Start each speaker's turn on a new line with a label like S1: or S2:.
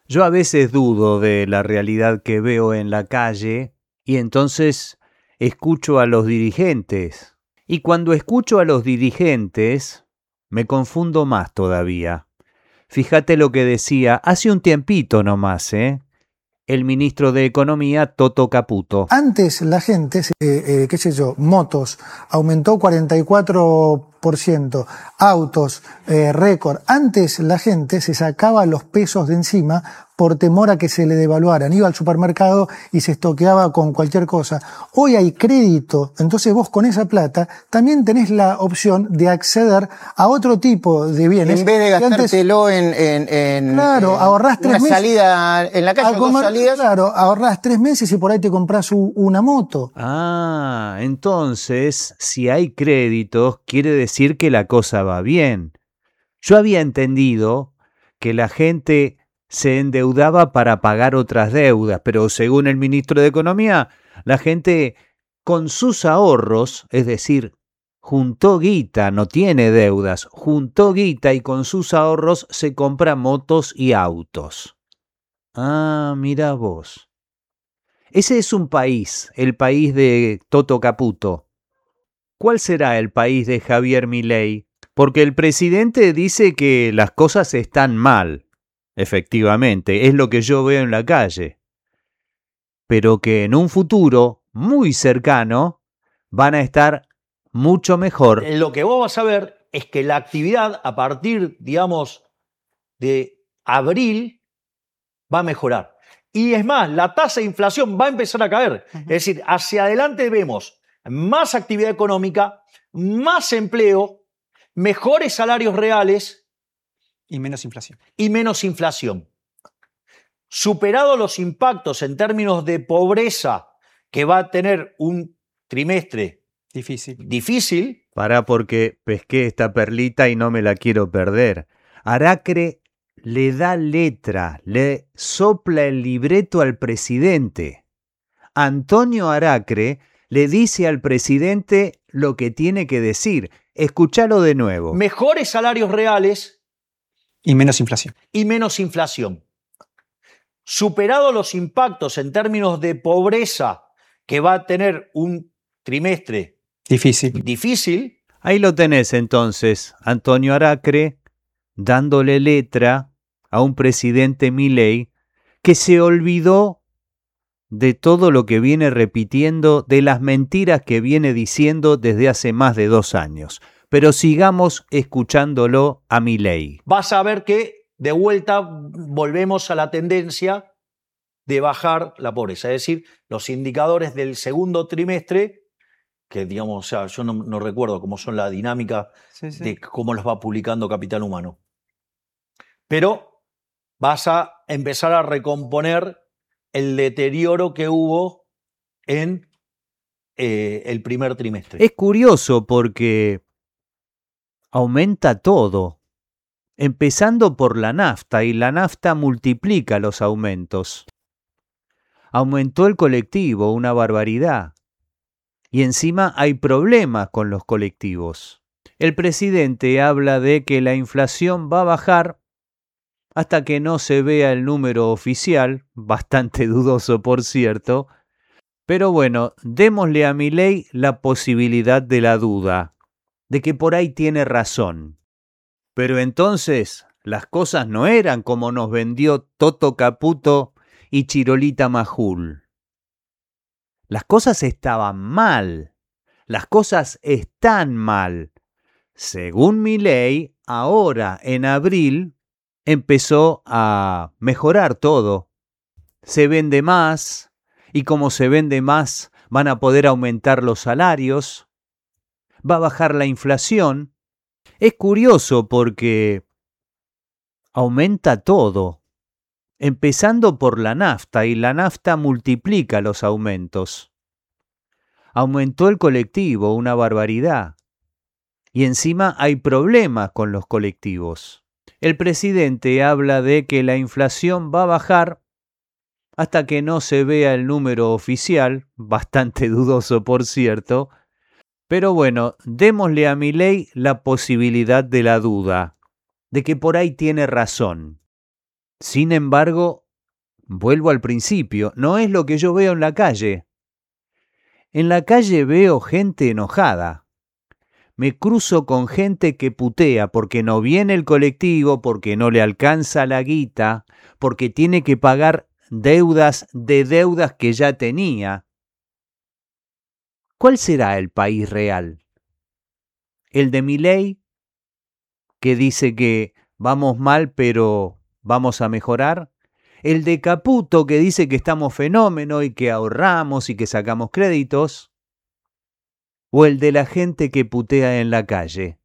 S1: Yo a veces dudo de la realidad que veo en la calle y entonces escucho a los dirigentes. Y cuando escucho a los dirigentes, me confundo más todavía. Fíjate lo que decía hace un tiempito nomás, el ministro de Economía, Toto Caputo.
S2: Antes la gente, qué sé yo, motos, aumentó 44%, autos, récord. Antes la gente se sacaba los pesos de encima por temor a que se le devaluaran. Iba al supermercado y se estoqueaba con cualquier cosa. Hoy hay crédito, entonces vos con esa plata también tenés la opción de acceder a otro tipo de bienes.
S3: En vez de gastártelo
S2: claro, ahorrás 3 meses.
S3: Salida en la calle, dos salidas.
S2: Claro, ahorrás 3 meses y por ahí te compras una moto.
S1: Ah, entonces, si hay créditos, quiere decir que la cosa va bien. Yo había entendido que la gente se endeudaba para pagar otras deudas, pero según el ministro de Economía, la gente con sus ahorros, es decir, juntó guita, no tiene deudas, juntó guita y con sus ahorros se compra motos y autos. Ah, mira vos. Ese es un país, el país de Toto Caputo. ¿Cuál será el país de Javier Milei? Porque el presidente dice que las cosas están mal. Efectivamente, es lo que yo veo en la calle. Pero que en un futuro muy cercano van a estar mucho mejor.
S4: Lo que vos vas a ver es que la actividad a partir, digamos, de abril va a mejorar. Y es más, la tasa de inflación va a empezar a caer. Es decir, hacia adelante vemos más actividad económica, más empleo, mejores salarios reales
S5: y menos inflación.
S4: Superados los impactos en términos de pobreza que va a tener un trimestre difícil.
S1: Pará porque pesqué esta perlita y no me la quiero perder. Aracre le da letra, le sopla el libreto al presidente. Antonio Aracre le dice al presidente lo que tiene que decir. Escúchalo de nuevo.
S4: Mejores salarios reales.
S5: Y menos
S4: inflación. Superados los impactos en términos de pobreza que va a tener un trimestre difícil.
S1: Ahí lo tenés entonces, Antonio Aracre dándole letra a un presidente Milei que se olvidó de todo lo que viene repitiendo, de las mentiras que viene diciendo desde hace más de 2 años. Pero sigamos escuchándolo a Milei.
S4: Vas a ver que de vuelta volvemos a la tendencia de bajar la pobreza. Es decir, los indicadores del segundo trimestre, que digamos, o sea, yo no recuerdo cómo son la dinámica de cómo los va publicando Capital Humano. Pero vas a empezar a recomponer el deterioro que hubo en el primer trimestre.
S1: Es curioso porque aumenta todo, empezando por la nafta, y la nafta multiplica los aumentos. Aumentó el colectivo, una barbaridad. Y encima hay problemas con los colectivos. El presidente habla de que la inflación va a bajar hasta que no se vea el número oficial, bastante dudoso por cierto, pero bueno, démosle a Milei la posibilidad de la duda, de que por ahí tiene razón. Pero entonces las cosas no eran como nos vendió Toto Caputo y Chirolita Majul. Las cosas estaban mal, las cosas están mal. Según Milei, ahora en abril empezó a mejorar todo. Se vende más y como se vende más van a poder aumentar los salarios, va a bajar la inflación. Es curioso porque aumenta todo, empezando por la nafta, y la nafta multiplica los aumentos. Aumentó el colectivo, una barbaridad. Y encima hay problemas con los colectivos. El presidente habla de que la inflación va a bajar hasta que no se vea el número oficial, bastante dudoso por cierto. Pero bueno, démosle a Milei la posibilidad de la duda, de que por ahí tiene razón. Sin embargo, vuelvo al principio, no es lo que yo veo en la calle. En la calle veo gente enojada. Me cruzo con gente que putea porque no viene el colectivo, porque no le alcanza la guita, porque tiene que pagar deudas de deudas que ya tenía. ¿Cuál será el país real? ¿El de Milei, que dice que vamos mal pero vamos a mejorar? ¿El de Caputo, que dice que estamos fenómeno y que ahorramos y que sacamos créditos? ¿O el de la gente que putea en la calle?